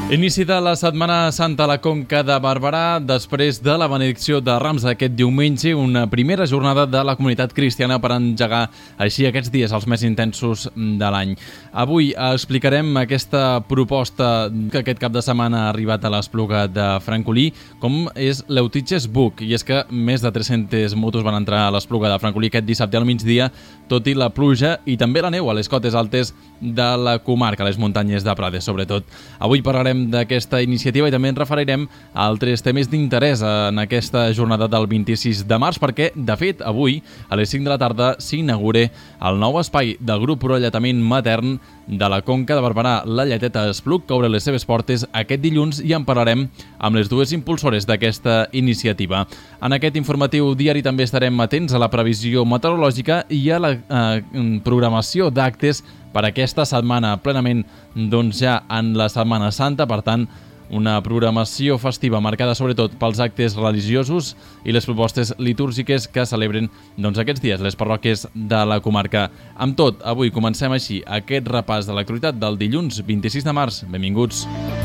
Inici de la Setmana Santa a la Conca de Barberà, després de la benedicció de Rams aquest diumenge, una primera jornada de la comunitat cristiana per engegar així aquests dies els més intensos de l'any. Avui explicarem aquesta proposta que aquest cap de setmana ha arribat a l'Espluga de Francolí, com és l'Eutitges Book, i és que més de 300 motos van entrar a l'Espluga de Francolí aquest dissabte al migdia, tot i la pluja i també la neu a les cotes altes de la comarca, a les muntanyes de Prades, sobretot. Avui parlarem d'aquesta iniciativa i també ens referirem a altres temes d'interès en aquesta jornada del 26 de març, perquè, de fet, avui, a les 5 de la tarda, s'inaugura el nou espai del grup Prolletament Matern de la Conca de Barberà, la Lleteta Espluc, que obre les seves portes aquest dilluns, i en parlarem amb les dues impulsores d'aquesta iniciativa. En aquest informatiu diari també estarem atents a la previsió meteorològica i a la programació d'actes per aquesta setmana, plenament ja en la Setmana Santa, per tant, una programació festiva marcada sobretot pels actes religiosos i les propostes litúrgiques que celebren aquests dies les parròquies de la comarca. Amb tot, avui comencem així aquest repàs de l'actualitat del dilluns 26 de març. Benvinguts.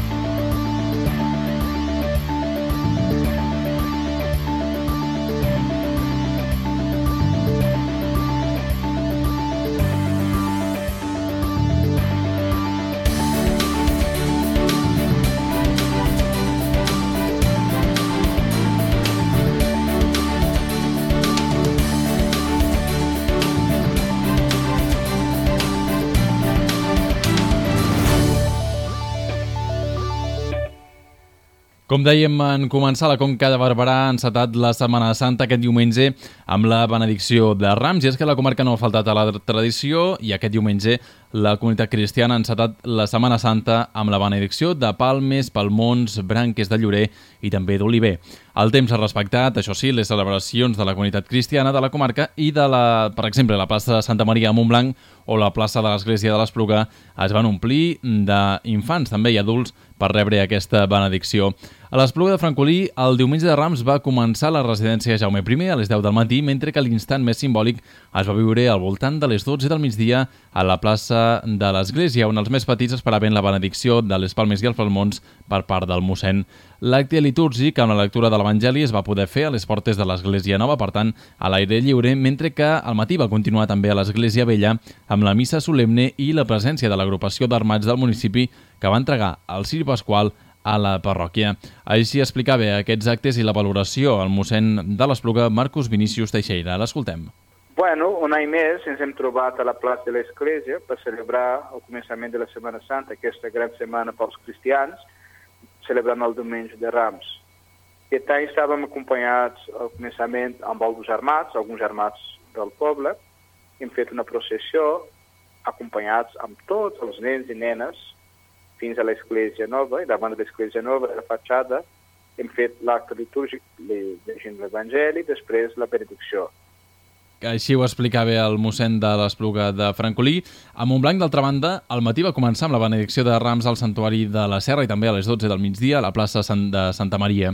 Com dèiem, en començar la Conca de Barberà ha encetat la Setmana Santa aquest diumenge amb la benedicció de Rams, i és que la comarca no ha faltat a la tradició i aquest diumenge la comunitat cristiana ha encetat la Setmana Santa amb la benedicció de palmes, palmons, branques de llorer i també d'oliver. El temps ha respectat, això sí, les celebracions de la comunitat cristiana de la comarca i de per exemple, la plaça de Santa Maria a Montblanc o la plaça de l'Església de l'Espluga es van omplir d'infants també i adults per rebre aquesta benedicció. A l'Espluga de Francolí, el diumenge de Rams va començar la residència Jaume I a les 10 del matí, mentre que l'instant més simbòlic es va viure al voltant de les 12 del migdia a la plaça de l'Església, on els més petits esperaven la benedicció de les palmes i els palmons per part del mossèn. L'acte litúrgic amb la lectura de l'Evangeli es va poder fer a les portes de l'Església Nova, per tant, a l'aire lliure, mentre que al matí va continuar també a l'Església Vella amb la missa solemne i la presència de l'agrupació d'armats del municipi que va entregar el ciri pasqual a la parròquia. Així explicava aquests actes i la valoració el mossèn de l'Espluga, Marcos Vinícius Teixeira. L'escoltem. Bueno, un any més ens hem trobat a la plaça de l'Església per celebrar el començament de la Setmana Santa, aquesta gran setmana pels cristians, celebrant el diumenge de Rams. Aquest any estàvem acompanyats al començament amb alguns armats del poble. Hem fet una processió acompanyats amb tots els nens i nenes fins a l'Església Nova, i davant de l'Església Nova, a la fatxada, hem fet l'acte litúrgic llegint l'Evangeli, després la benedicció. Així ho explicava el mossèn de l'Espluga de Francolí. A Montblanc, d'altra banda, al matí va començar amb la benedicció de Rams al Santuari de la Serra i també a les 12 del migdia a la plaça de Santa Maria.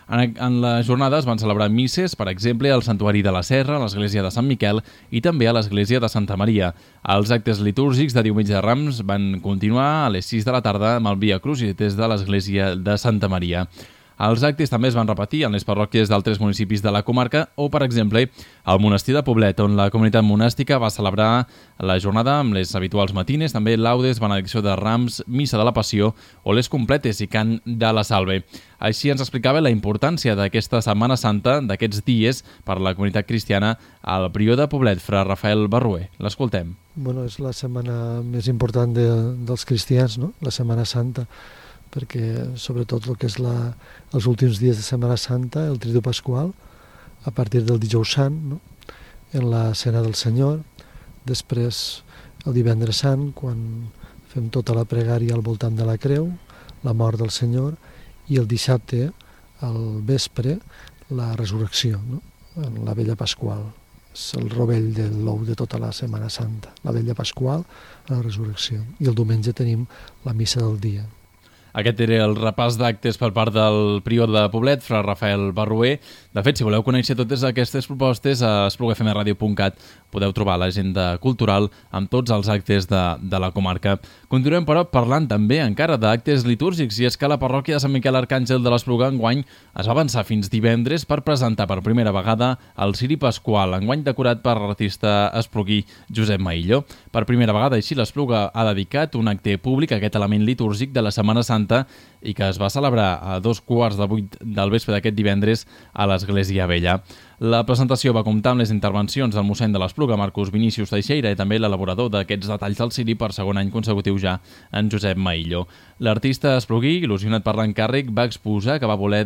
En la jornada es van celebrar misses, per exemple, al Santuari de la Serra, a l'Església de Sant Miquel i també a l'Església de Santa Maria. Els actes litúrgics de diumenge de Rams van continuar a les 6 de la tarda amb el Via Crucis de l'Església de Santa Maria. Els actes també es van repetir en les parròquies d'altres municipis de la comarca o, per exemple, al monestir de Poblet, on la comunitat monàstica va celebrar la jornada amb les habituals matines, també laudes, benedicció de Rams, missa de la Passió o les completes i cant de la Salve. Així ens explicava la importància d'aquesta Setmana Santa, d'aquests dies, per la comunitat cristiana al prior de Poblet, fra Rafael Barruer. L'escoltem. Bueno, és la setmana més important dels cristians, no? La Setmana Santa, perquè sobretot el que és els últims dies de Setmana Santa, el Triduo Pasqual, a partir del dijous sant, no? En la Cena del Senyor, després el Divendres Sant, quan fem tota la pregària al voltant de la creu, la mort del Senyor, i el dissabte, al vespre, la resurrecció, no? En la Vella Pasqual. És el rovell de l'ou de tota la Setmana Santa, la Vella Pasqual, la resurrecció. I el diumenge tenim la missa del dia. Aquest era el repàs d'actes per part del prior de Poblet, fra Rafael Barruer. De fet, si voleu conèixer totes aquestes propostes, a esplugfmradio.cat podeu trobar l'agenda cultural amb tots els actes de la comarca. Continuem, però, parlant també encara d'actes litúrgics, i és que la parròquia de Sant Miquel Arcàngel de l'Espluga enguany es va avançar fins divendres per presentar per primera vegada el Ciri Pasqual, enguany decorat per l'artista espluguí Josep Maillo. Per primera vegada, així, l'Espluga ha dedicat un acte públic a aquest element litúrgic de la Setmana Santa i que es va celebrar a 7:45 del vespre d'aquest divendres a l'Església Vella. La presentació va comptar amb les intervencions del mossèn de l'Espluga, Marcus Vinícius Teixeira, i també l'elaborador d'aquests detalls del ciri per segon any consecutiu ja, en Josep Maillo. L'artista espluguí, il·lusionat per l'encàrrec, va exposar que va voler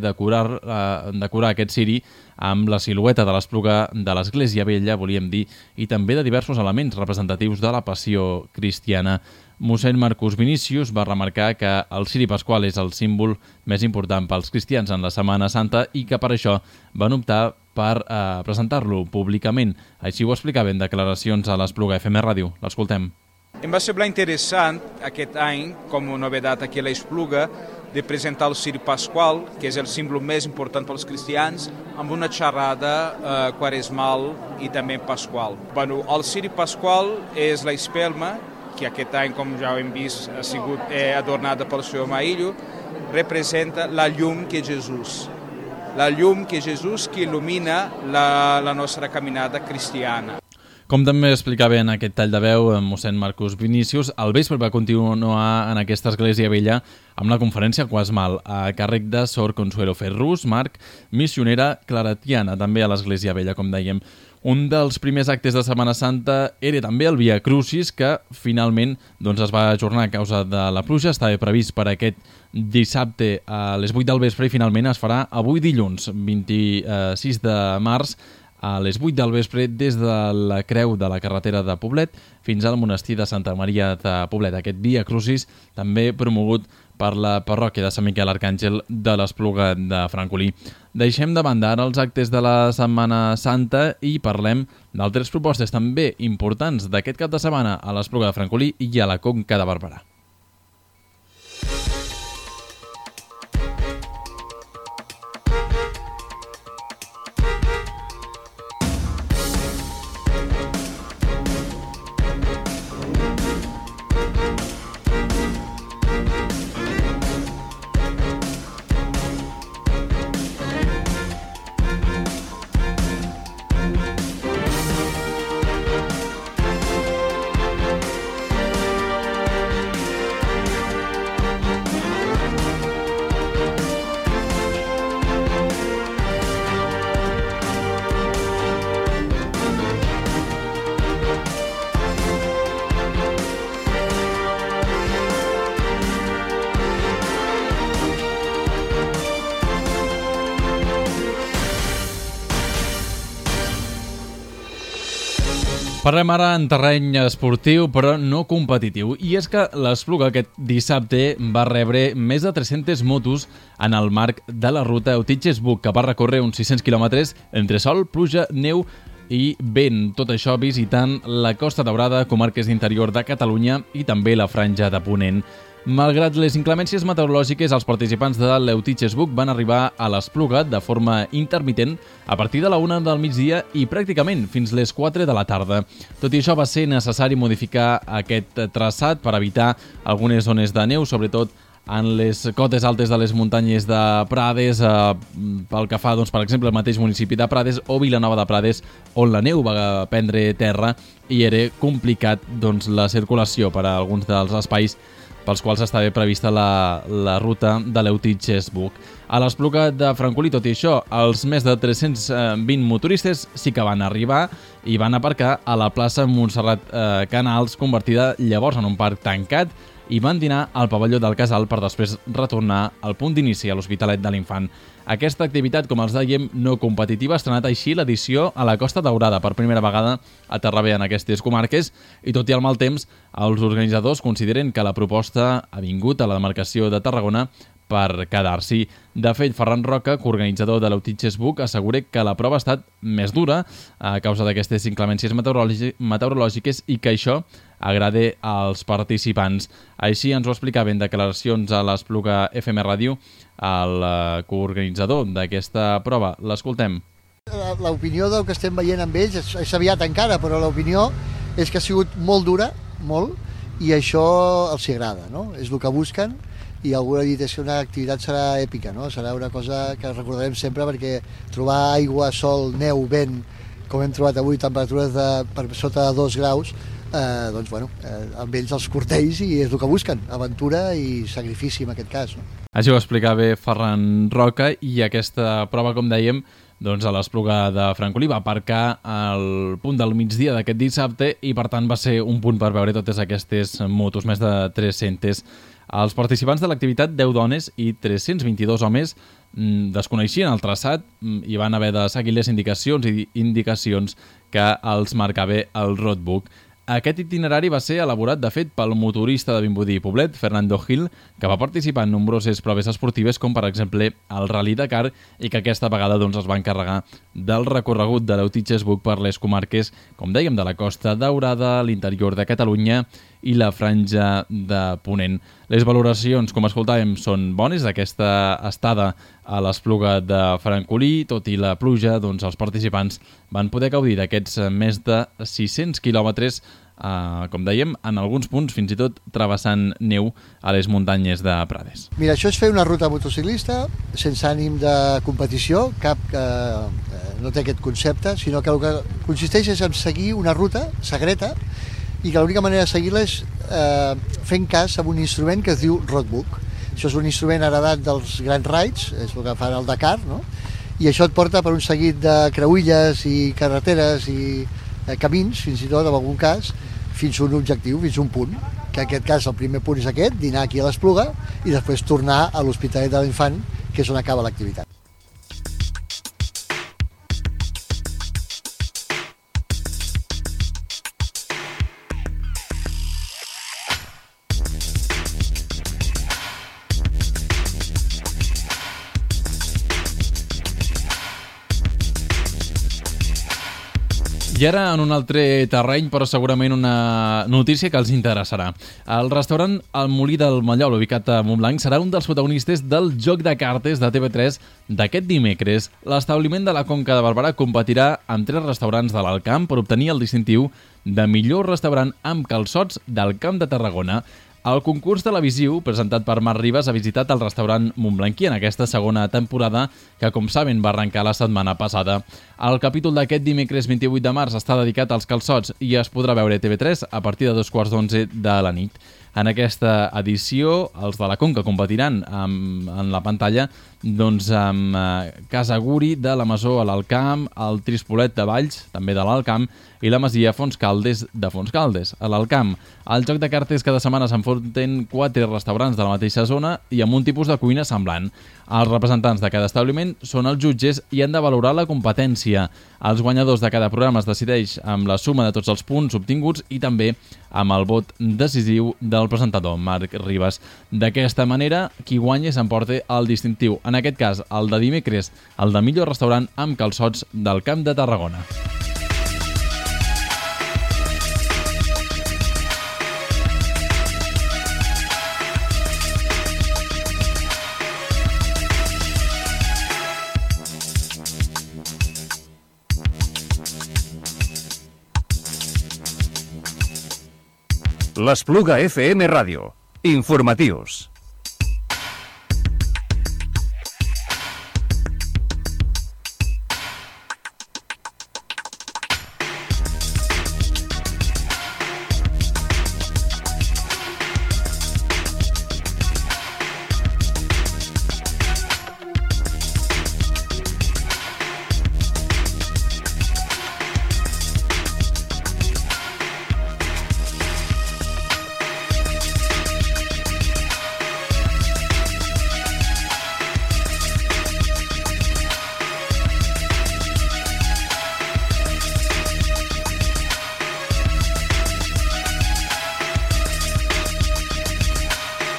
decorar aquest ciri amb la silueta de l'Espluga de l'Església Vella, volíem dir, i també de diversos elements representatius de la passió cristiana. Mossèn Marcus Vinícius va remarcar que el Ciri Pasqual és el símbol més important pels cristians en la Setmana Santa i que per això van optar per presentar-lo públicament. Així ho explicava en declaracions a l'Espluga FM Ràdio. L'escoltem. Em va semblar interessant aquest any, com a novedat aquí a l'Espluga, de presentar el Ciri Pasqual, que és el símbol més important pels cristians, amb una xerrada quaresmal i també pasqual. El Ciri Pasqual és la espelma, que aquest any, com ja hem vist, ha sigut adornada pel senyor Maillo, representa la llum que Jesús. La llum que Jesús que il·lumina la nostra caminada cristiana. Com també explicava en aquest tall de veu mossèn Marcus Vinícius, el vespre va continuar en aquesta església vella amb la conferència quaresmal a càrrec de Sor Consuelo Ferrús, Marc, missionera claretiana, també a l'església vella, com dèiem. Un dels primers actes de Setmana Santa era també el Via Crucis, que finalment es va ajornar a causa de la pluja. Estava previst per aquest dissabte a les 8 del vespre i finalment es farà avui dilluns, 26 de març, a les 8 del vespre des de la Creu de la carretera de Poblet fins al monestir de Santa Maria de Poblet. Aquest Via Crucis també promogut per la parròquia de Sant Miquel Arcàngel de l'Espluga de Francolí. Deixem de banda ara els actes de la Setmana Santa i parlem d'altres propostes també importants d'aquest cap de setmana a l'Espluga de Francolí i a la Conca de Barberà. Parlem ara en terreny esportiu, però no competitiu. I és que l'Espluga aquest dissabte va rebre més de 300 motos en el marc de la ruta Eutiches-Buc, que va recórrer uns 600 quilòmetres entre sol, pluja, neu i vent. Tot això visitant la Costa Daurada, comarques d'interior de Catalunya i també la Franja de Ponent. Malgrat les inclemències meteorològiques, els participants de l'Eutiches-Buc van arribar a l'Espluga de forma intermitent a partir de la 1 del migdia i pràcticament fins les 4 de la tarda. Tot i això, va ser necessari modificar aquest traçat per evitar algunes zones de neu, sobretot en les cotes altes de les muntanyes de Prades, pel que fa, per exemple, el mateix municipi de Prades o Vilanova de Prades, on la neu va prendre terra i era complicat la circulació per a alguns dels espais pels quals estava prevista la ruta de l'Eutiches-Buc. A l'Espluga de Francolí, tot i això, els més de 320 motoristes sí que van arribar i van aparcar a la plaça Montserrat Canals, convertida llavors en un parc tancat, i van dinar al pavelló del Casal per després retornar al punt d'inici a l'Hospitalet de l'Infant. Aquesta activitat, com els dèiem, no competitiva, ha estrenat així l'edició a la Costa Daurada, per primera vegada aterra bé en aquestes comarques, i tot i el mal temps, els organitzadors consideren que la proposta ha vingut a la demarcació de Tarragona per quedar-s'hi. De fet, Ferran Roca, coorganitzador de l'Outitges Book, assegura que la prova ha estat més dura a causa d'aquestes inclemències meteorològiques i que això agrada als participants. Així ens ho explicava en declaracions a l'Espluga FM Ràdio el coorganitzador d'aquesta prova. L'escoltem. L'opinió del que estem veient amb ells és aviat encara, però l'opinió és que ha sigut molt dura, molt, i això els agrada, no? És el que busquen, i algú ha dit que una activitat serà èpica, no? Serà una cosa que recordarem sempre, perquè trobar aigua, sol, neu, vent, com hem trobat avui, temperatures per sota de 2 graus, doncs, bueno, amb ells els cortells i és el que busquen, aventura i sacrifici en aquest cas, no? Així ho explicava Ferran Roca, i aquesta prova, com dèiem, doncs a l'Espluga de Francolí va aparcar al punt del migdia d'aquest dissabte i per tant va ser un punt per veure totes aquestes motos, més de 300. Els participants de l'activitat, 10 dones i 322 homes, desconeixien el traçat i van haver de seguir les indicacions que els marcava el roadbook. Aquest itinerari va ser elaborat, de fet, pel motorista de Vimbodí i Poblet, Fernando Gil, que va participar en nombroses proves esportives, com per exemple el Rally Dakar, i que aquesta vegada doncs, es va encarregar del recorregut de l'Outitges Book per les comarques, com dèiem, de la Costa Daurada, l'interior de Catalunya i la Franja de Ponent. Les valoracions, com escoltàvem, són bones d'aquesta estada a l'Espluga de Francolí. Tot i la pluja, doncs, els participants van poder gaudir d'aquests més de 600 quilòmetres, com dèiem, en alguns punts fins i tot travessant neu a les muntanyes de Prades. Mira, això és fer una ruta motociclista sense ànim de competició, cap que no té aquest concepte, sinó que el que consisteix és en seguir una ruta secreta i que l'única manera de seguir-la és fent cas amb un instrument que es diu roadbook. Això és un instrument heredat dels Grand Rides, és el que fan al Dakar, no? I això et porta per un seguit de creuilles i carreteres i camins, fins i tot, en algun cas, fins a un objectiu, fins a un punt, que en aquest cas el primer punt és aquest, dinar aquí a l'Espluga, i després tornar a l'Hospitalet de l'Infant, que és on acaba l'activitat. I ara en un altre terreny, però segurament una notícia que els interessarà. El restaurant El Molí del Mallol, ubicat a Montblanc, serà un dels protagonistes del Joc de Cartes de TV3 d'aquest dimecres. L'establiment de la Conca de Barberà competirà amb 3 restaurants de l'Alt Camp per obtenir el distintiu de millor restaurant amb calçots del Camp de Tarragona. El concurs televisiu, presentat per Marc Ribas, ha visitat el restaurant montblanquí en aquesta segona temporada, que, com saben, va arrencar la setmana passada. El capítol d'aquest dimecres 28 de març està dedicat als calçots i es podrà veure a TV3 a partir de 11:15 de la nit. En aquesta edició, els de la Conca competiran en la pantalla doncs, amb Casa Guri de la Masó a l'Alt Camp, el Trispolet de Valls, també de l'Alt Camp, i la Masia Fontscaldes de Fontscaldes, a l'Alt Camp. Al Joc de Cartes cada setmana s'enfronten 4 restaurants de la mateixa zona i amb un tipus de cuina semblant. Els representants de cada establiment són els jutges i han de valorar la competència. Els guanyadors de cada programa es decideix amb la suma de tots els punts obtinguts i també amb el vot decisiu del presentador, Marc Ribas. D'aquesta manera, qui guanya s'emporta el distintiu, en aquest cas el de dimecres, el de millor restaurant amb calçots del Camp de Tarragona. L'Espluga FM Ràdio. Informatius.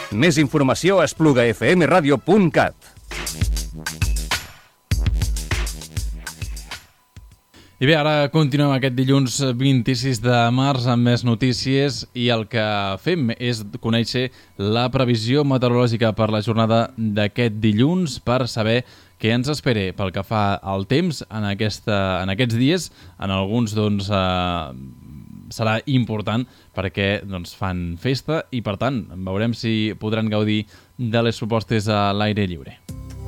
Més informació a esplugafmradio.cat. I bé, ara continuem aquest dilluns 26 de març amb més notícies i el que fem és conèixer la previsió meteorològica per la jornada d'aquest dilluns per saber què ens espera pel que fa al temps en aquests dies. En alguns serà important perquè fan festa i per tant veurem si podran gaudir de les propostes a l'aire lliure.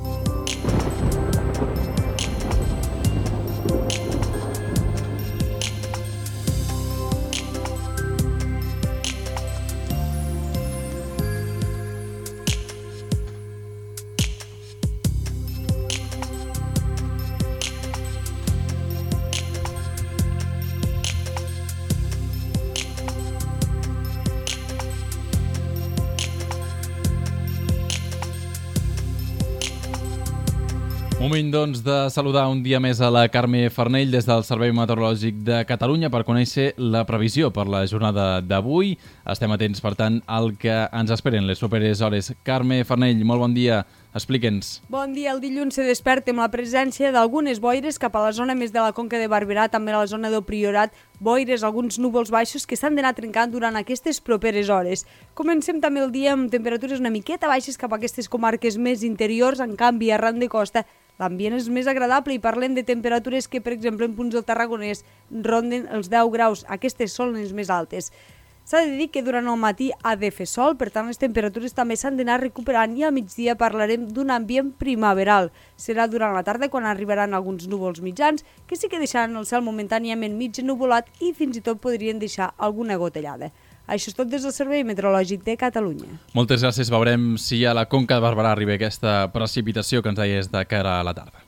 Moment, de saludar un dia més a la Carme Farnell des del Servei Meteorològic de Catalunya per conèixer la previsió per la jornada d'avui. Estem atents, per tant, al que ens esperen les properes hores. Carme Farnell, molt bon dia. Explique'ns. Bon dia. El dilluns se desperta amb la presència d'algunes boires cap a la zona més de la Conca de Barberà, també a la zona del Priorat, boires, alguns núvols baixos que s'han d'anar trencant durant aquestes properes hores. Comencem també el dia amb temperatures una miqueta baixes cap a aquestes comarques més interiors, en canvi, arran de costa, l'ambient és més agradable i parlem de temperatures que, per exemple, en punts del Tarragonès ronden els 10 graus. Aquestes són les més altes. S'ha de dir que durant el matí ha de fer sol, per tant les temperatures també s'han d'anar recuperant i al migdia parlarem d'un ambient primaveral. Serà durant la tarda quan arribaran alguns núvols mitjans que sí que deixaran el cel momentàniament mig ennuvolat i fins i tot podrien deixar alguna gotellada. Això és tot des del Servei Meteorològic de Catalunya. Moltes gràcies. Veurem si a la Conca de Barberà arriba aquesta precipitació que ens deies de cara a la tarda.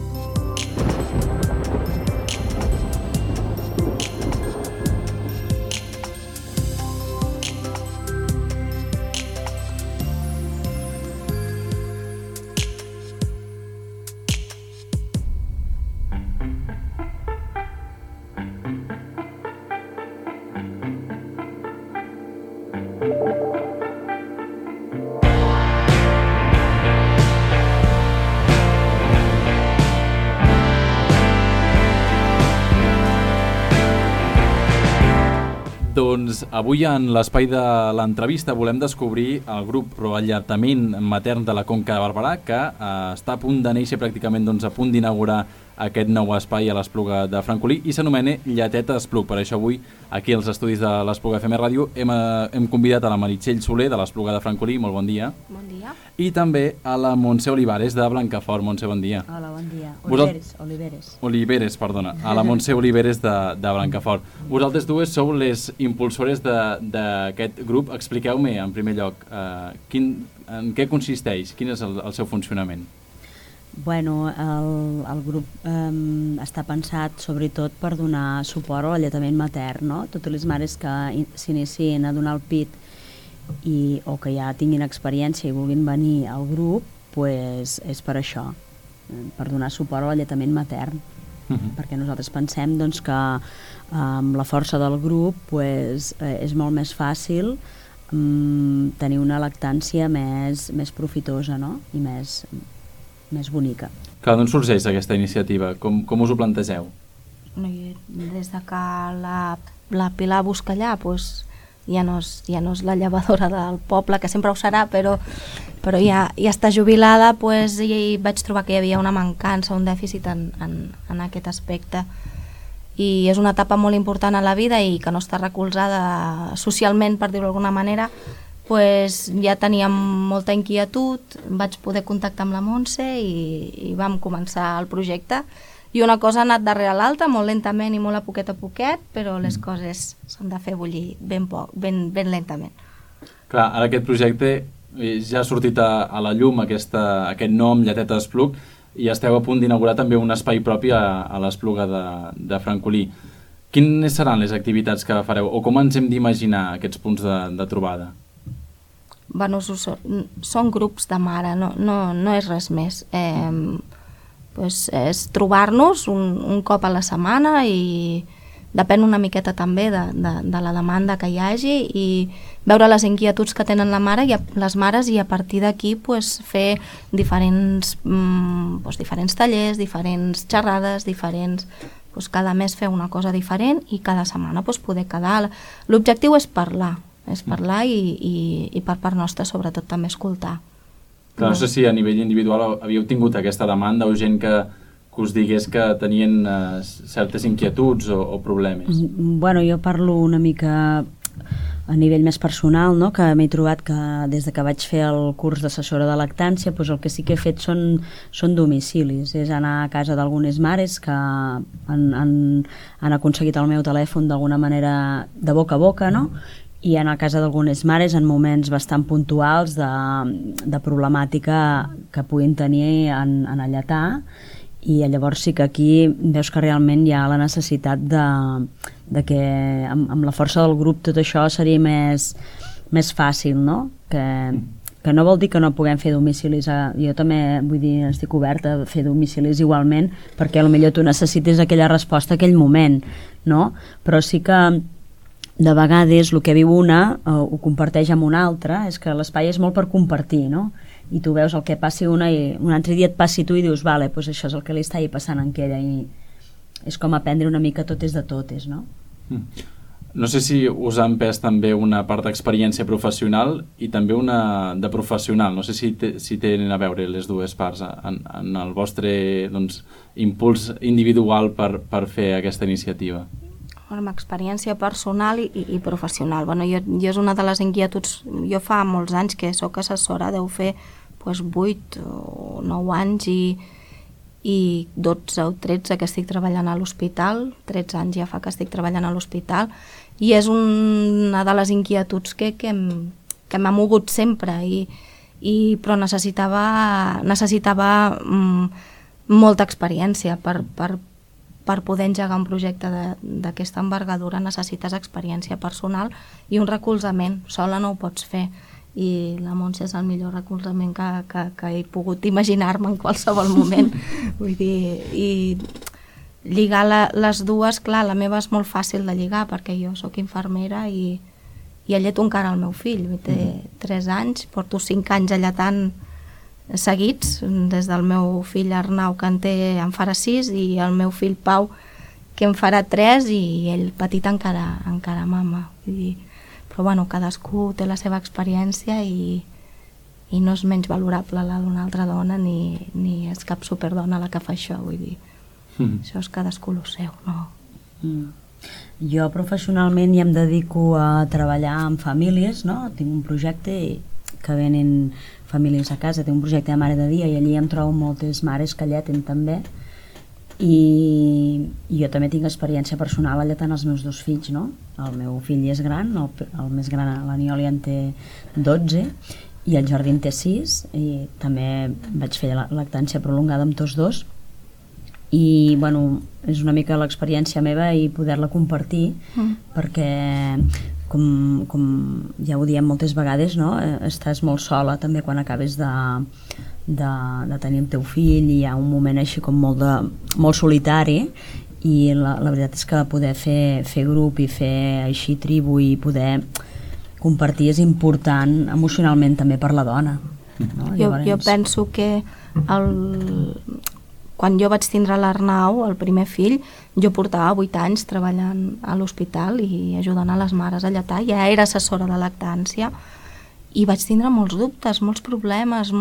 Doncs avui en l'espai de l'entrevista volem descobrir el grup Proalletament Matern de la Conca de Barberà que està a punt de néixer, pràcticament a punt d'inaugurar aquest nou espai a l'Espluga de Francolí i s'anomena Lleteta Espluc. Per això avui aquí als estudis de l'Espluga FM Ràdio hem convidat a la Meritxell Soler de l'Espluga de Francolí. Molt bon dia. Bon dia. I també a la Montse Olivares de Blancafort. Montse, bon dia. Hola, bon dia. Oliveres, perdona. A la Montse Oliveres de Blancafort. Vosaltres dues sou les impulsores d'aquest grup. Expliqueu-me, en primer lloc, en què consisteix, quin és el seu funcionament? Bueno, el grup està pensat sobretot per donar suport a l'alletament matern, no? Totes les mares que s'inicien a donar el pit o que ja tinguin experiència i vulguin venir al grup, pues és per això, per donar suport a l'alletament matern. Perquè nosaltres pensem que amb la força del grup pues, és molt més fàcil tenir una lactància més profitosa, no? I més bonica. Clar, d'on sorgeix aquesta iniciativa? Com us ho plantegeu? Des de que la Pilar Buscallà pues, ja no és la llevadora del poble, que sempre ho serà, però ja està jubilada, pues, i vaig trobar que hi havia una mancança, un dèficit en aquest aspecte. I és una etapa molt important a la vida i que no està recolzada socialment, per dir-ho d'alguna manera. Pues ja teníem molta inquietud, vaig poder contactar amb la Montse i vam començar el projecte i una cosa ha anat darrere l'altra, molt lentament i molt a poquet, però les coses s'han de fer bullir ben lentament. Clar, ara aquest projecte ja ha sortit a la llum aquest nom, Lleteta Espluc, i esteu a punt d'inaugurar també un espai propi a l'Espluga de Francolí. Quines seran les activitats que fareu o com ens hem d'imaginar aquests punts de trobada? Bueno, són grups de mare, no és res més. Pues és trobar-nos un cop a la setmana i depèn una miqueta també de la demanda que hi hagi i veure les inquietuds que tenen les mares i a partir d'aquí pues, fer diferents tallers, diferents xerrades, pues, cada mes fer una cosa diferent i cada setmana pues, poder quedar. L'objectiu és parlar i per part nostra sobretot també escoltar. Clar, no sé si a nivell individual havíeu tingut aquesta demanda o gent que us digués que tenien certes inquietuds o problemes. Bueno, jo parlo una mica a nivell més personal, no? Que m'he trobat que des de que vaig fer el curs d'assessora de lactància doncs el que sí que he fet són domicilis, és anar a casa d'algunes mares que han aconseguit el meu telèfon d'alguna manera de boca a boca, no? I anar a casa d'algunes mares en moments bastant puntuals de problemàtica que puguin tenir en alletar, i llavors sí que aquí veus que realment hi ha la necessitat de que amb la força del grup tot això seria més fàcil, no? Que no vol dir que no puguem fer domicilis. Jo també, vull dir, estic oberta a fer domicilis igualment, perquè potser tu necessites aquella resposta en aquell moment, no? Però sí que de vegades el que viu una ho comparteix amb una altra, és que l'espai és molt per compartir, no? I tu veus el que passi una i un altre dia et passi tu i dius, vale, doncs això és el que li està passant en aquella, i és com aprendre una mica totes de totes, no? No sé si us ha empès també una part d'experiència professional i també una de professional, no sé si tenen a veure les dues parts en el vostre impuls individual per fer aquesta iniciativa. Amb experiència personal i professional. Bueno, jo és una de les inquietuds, jo fa molts anys que soc assessora, deu fer 8 o 9 anys i 12 o 13 que estic treballant a l'hospital, 13 anys ja fa que estic treballant a l'hospital, i és una de les inquietuds que m'ha mogut sempre, però necessitava molta experiència per poder engegar un projecte d'aquesta envergadura. Necessites experiència personal i un recolzament, sola no ho pots fer, i la Montse és el millor recolzament que he pogut imaginar-me en qualsevol moment. Vull dir, i lligar les dues, clar, la meva és molt fàcil de lligar perquè jo sóc infermera i alleto encara el meu fill, té 3 anys, porto 5 anys alletant seguits, des del meu fill Arnau que en farà 6 i el meu fill Pau que en farà 3 i ell petit encara mama. Vull dir, però bueno, cadascú té la seva experiència i no és menys valorable la d'una altra dona ni és cap superdona la que fa això, vull dir, això és cadascú el seu, no? Jo professionalment ja em dedico a treballar amb famílies, no? Tinc un projecte que venen famílies a casa, tinc un projecte de mare de dia i allí em trobo moltes mares que alleten també, i jo també tinc experiència personal alletant els meus 2 fills, no? El meu fill és gran, el més gran, l'Aniol, ja en té 12 i el Jordi en té 6, i també vaig fer lactància prolongada amb tots 2, i bueno, és una mica l'experiència meva i poder-la compartir, perquè com ja ho diem moltes vegades, no? Estàs molt sola també quan acabes de tenir el teu fill, i hi ha un moment així com molt solitari, i la veritat és que poder fer grup i fer així tribu i poder compartir és important emocionalment també per la dona, no? Jo penso que quan jo vaig tindre l'Arnau, el primer fill, jo portava 8 anys treballant a l'hospital i ajudant a les mares a lletar, ja era assessora de lactància i vaig tindre molts dubtes, molts problemes,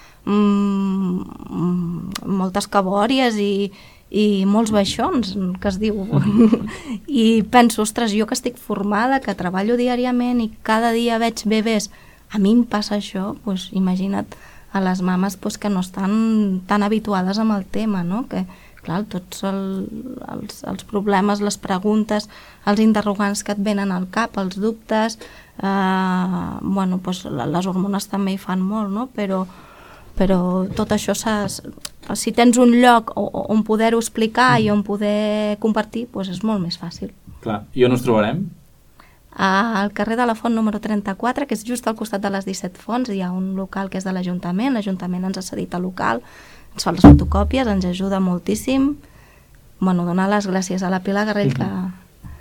moltes cabòries i molts baixons, que es diu. I penso, ostres, jo que estic formada, que treballo diàriament i cada dia veig bebès, a mi em passa això, doncs imagina't a les mames que no estan tan habituades amb el tema, no? Que, clar, tots els problemes, les preguntes, els interrogants que et venen al cap, els dubtes, bueno, les hormones també hi fan molt, no? Però tot això, si tens un lloc on poder-ho explicar i on poder compartir, doncs és molt més fàcil. Clar, i on us trobarem? Al carrer de la Font número 34, que és just al costat de les 17 Fonts, hi ha un local que és de l'Ajuntament, l'Ajuntament ens ha cedit el local, ens fa les fotocòpies, ens ajuda moltíssim. Bueno, donar les gràcies a la Pilar Garrell,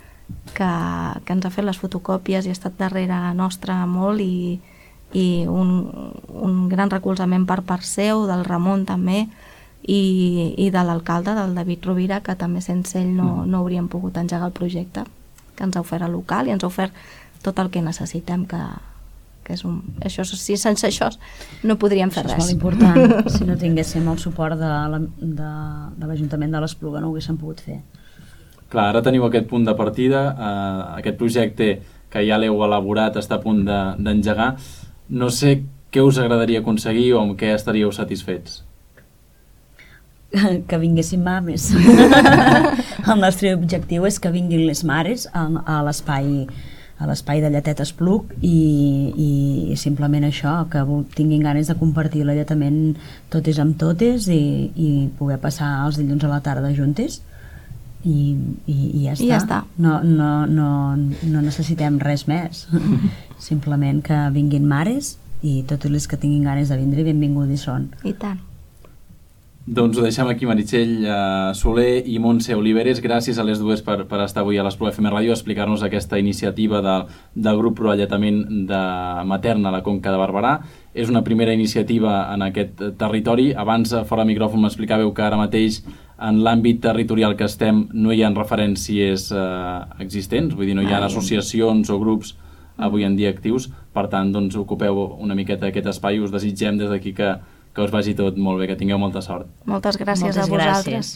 que ens ha fet les fotocòpies i ha estat darrere nostra molt, i un gran recolzament per part seu, del Ramon també, i de l'alcalde, del David Rovira, que també sense ell no hauríem pogut engegar el projecte, que ens ha ofert el local i ens ha ofert tot el que necessitem, que és això, si sense això no podríem fer res. És molt important. Si no tinguéssim el suport de l'Ajuntament de l'Espluga no ho haguéssim pogut fer. Clar, ara teniu aquest punt de partida, aquest projecte que ja l'heu elaborat està a punt d'engegar. No sé què us agradaria aconseguir o amb què estaríeu satisfets. Que vinguessin mames. El nostre objectiu és que vinguin les mares a l'espai de Lletet Espluc i simplement això, que tinguin ganes de compartir l'alletament totes amb totes i poder passar els dilluns a la tarda juntes i ja està. I ja està. No necessitem res més. Simplement que vinguin mares i totes les que tinguin ganes de vindre benvingudes són. I tant. Doncs ho deixem aquí, Meritxell Soler i Montse Oliveres. Gràcies a les dues per estar avui a l'Espluga FM Ràdio a explicar-nos aquesta iniciativa del grup pro alletament matern a la Conca de Barberà. És una primera iniciativa en aquest territori. Abans, fora de micròfon, m'explicàveu que ara mateix en l'àmbit territorial que estem no hi ha referències existents, vull dir, no hi ha associacions o grups avui en dia actius. Per tant, doncs, ocupeu una miqueta aquest espai. Us desitgem des d'aquí que us vagi tot molt bé, que tingueu molta sort. Moltes gràcies a vosaltres.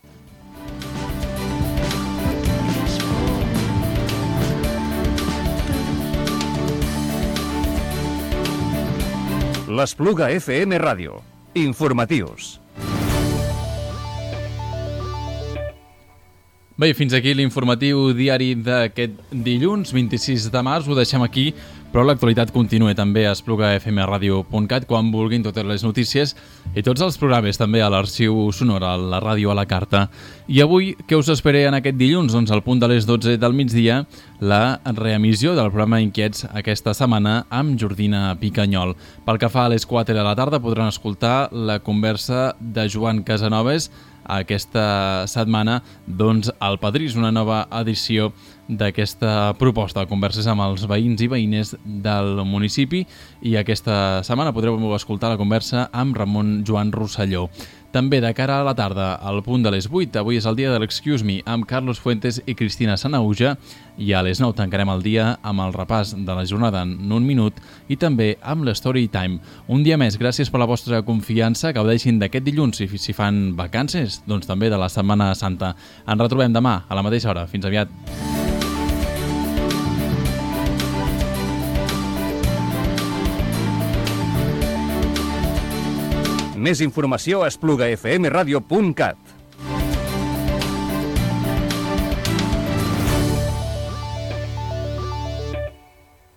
L'Espluga FM Ràdio. Informatius. Bé, fins aquí l'informatiu diari d'aquest dilluns, 26 de març. Ho deixem aquí, però l'actualitat continua també a esplugafmradio.cat quan vulguin totes les notícies i tots els programes també a l'arxiu sonor, a la ràdio a la carta. I avui, què us espera en aquest dilluns? Doncs al punt de les 12 del migdia, la reemissió del programa Inquiets aquesta setmana amb Jordina Picanyol. Pel que fa a les 4 de la tarda podran escoltar la conversa de Joan Casanovas aquesta setmana, doncs, al Padrí, una nova edició d'aquesta proposta de converses amb els veïns i veïnes del municipi, i aquesta setmana podreu escoltar la conversa amb Ramon Joan Rosselló. També de cara a la tarda, al punt de les 8, avui és el dia de l'Excuse Me amb Carlos Fuentes i Cristina Sanauja, i a les 9 tancarem el dia amb el repàs de la jornada en un minut i també amb l'Story Time. Un dia més, gràcies per la vostra confiança, gaudeixin d'aquest dilluns i si fan vacances, doncs també de la Setmana Santa. Ens retrobem demà a la mateixa hora. Fins aviat. Més informació a esplugafmradio.cat.